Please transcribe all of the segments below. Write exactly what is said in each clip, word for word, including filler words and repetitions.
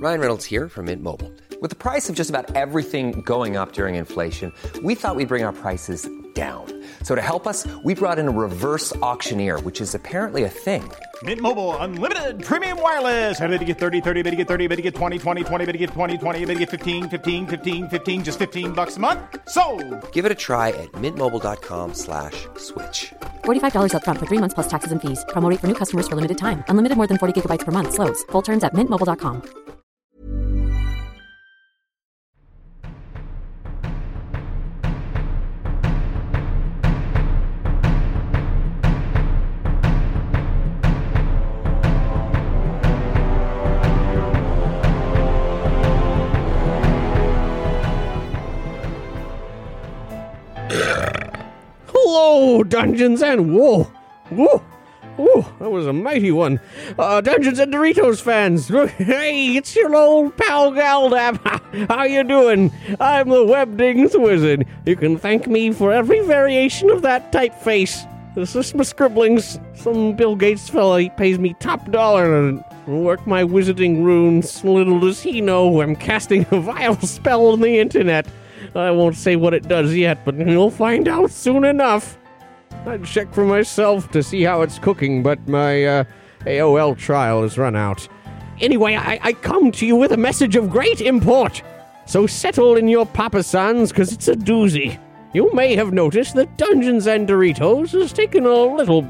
Ryan Reynolds here from Mint Mobile. With the price of just about everything going up during inflation, we thought we'd bring our prices down. So to help us, we brought in a reverse auctioneer, which is apparently a thing. Mint Mobile Unlimited Premium Wireless. How to get thirty, thirty, how to get thirty, how to get twenty, twenty, twenty, how to get twenty, twenty, how to get fifteen, fifteen, fifteen, fifteen, just fifteen bucks a month? Sold! Give it a try at mintmobile.com slash switch. forty-five dollars up front for three months plus taxes and fees. Promo rate for new customers for limited time. Unlimited more than forty gigabytes per month. Slows full terms at mint mobile dot com. Hello, Dungeons and whoa, whoa, whoa, that was a mighty one. Uh, Dungeons and Doritos fans, hey, it's your old pal Galdap. How you doing? I'm the Webdings Wizard. You can thank me for every variation of that typeface. This is my scribblings. Some Bill Gates fella, he pays me top dollar to work my wizarding runes. Little does he know I'm casting a vile spell on the internet. I won't say what it does yet, but you'll find out soon enough. I'd check for myself to see how it's cooking, but my uh, A O L trial has run out. Anyway, I, I come to you with a message of great import. So settle in your papasans, because it's a doozy. You may have noticed that Dungeons and Doritos has taken a little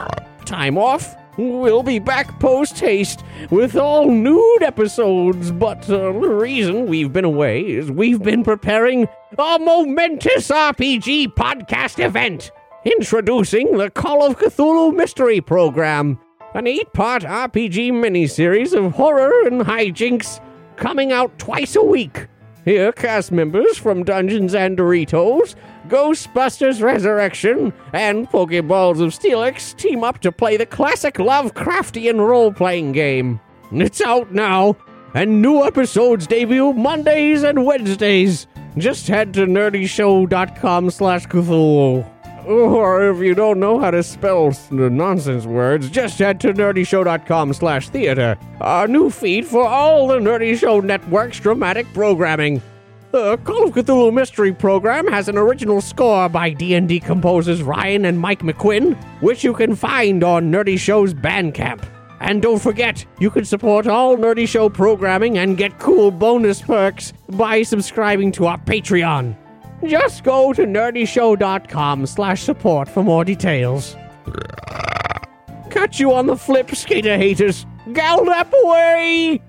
time off. We'll be back post-haste with all nude episodes, but uh, the reason we've been away is we've been preparing a momentous R P G podcast event, introducing the Call of Cthulhu Mystery Program, an eight-part R P G miniseries of horror and hijinks coming out twice a week. Here, cast members from Dungeons and Doritos, Ghostbusters Resurrection, and Pokeballs of Steelix team up to play the classic Lovecraftian role-playing game. It's out now, and new episodes debut Mondays and Wednesdays. Just head to nerdyshow.com slash Cthulhu. Or if you don't know how to spell the nonsense words, just head to nerdyshow.com slash theater. Our new feed for all the Nerdy Show Network's dramatic programming. The Call of Cthulhu Mystery Program has an original score by D and D composers Ryan and Mike McQuinn, which you can find on Nerdy Show's Bandcamp. And don't forget, you can support all Nerdy Show programming and get cool bonus perks by subscribing to our Patreon. Just go to nerdyshow.com slash support for more details. Catch you on the flip, skater haters. Galdap away!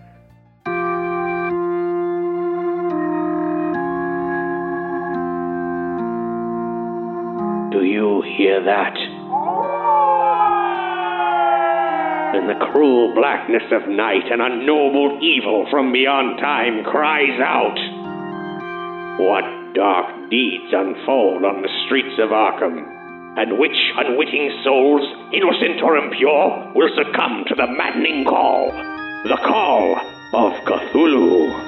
Do you hear that? In the cruel blackness of night, an unknowable evil from beyond time cries out. What dark deeds unfold on the streets of Arkham, and which unwitting souls, innocent or impure, will succumb to the maddening call, the call of Cthulhu.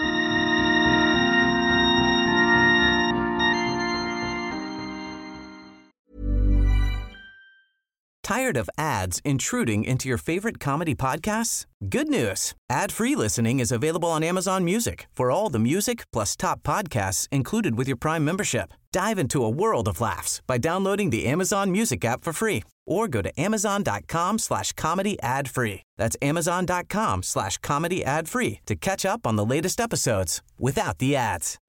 Tired of ads intruding into your favorite comedy podcasts? Good news. Ad-free listening is available on Amazon Music for all the music plus top podcasts included with your Prime membership. Dive into a world of laughs by downloading the Amazon Music app for free or go to amazon.com slash comedy ad free. That's amazon.com slash comedy ad free to catch up on the latest episodes without the ads.